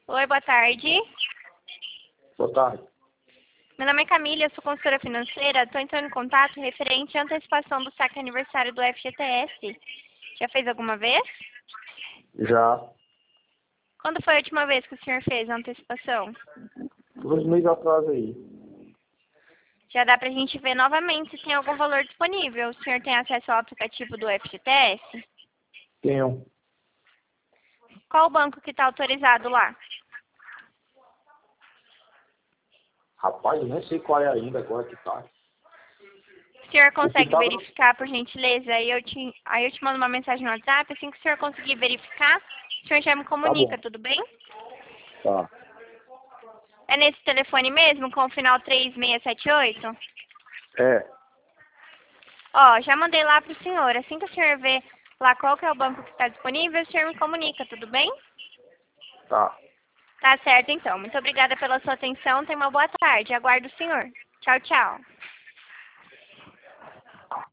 Oi, boa tarde. Boa tarde. Meu nome é Camila, eu sou consultora financeira. Estou entrando em contato referente à antecipação do saque aniversário do FGTS. Já fez alguma vez? Já, Quando foi a última vez que o senhor fez a antecipação? 2 meses atrás aí. Já dá para a gente ver novamente se tem algum valor disponível. O senhor tem acesso ao aplicativo do FGTS? Tenho. Qual o banco que está autorizado lá? Rapaz, eu nem sei qual é ainda agora que tá. O senhor O que consegue tava... verificar, por gentileza? Aí eu te mando uma mensagem no WhatsApp. Assim que o senhor conseguir verificar, o senhor já me Tá comunica, bom. tudo bem? Tá. É nesse telefone mesmo, com o final 3678? É. Ó, já mandei lá pro senhor. Assim que o senhor ver lá qual que é o banco que está disponível, o senhor me comunica, tudo bem? Tá. Tá certo, então. Muito obrigada pela sua atenção. Tenha uma boa tarde. Aguardo o senhor. Tchau, tchau.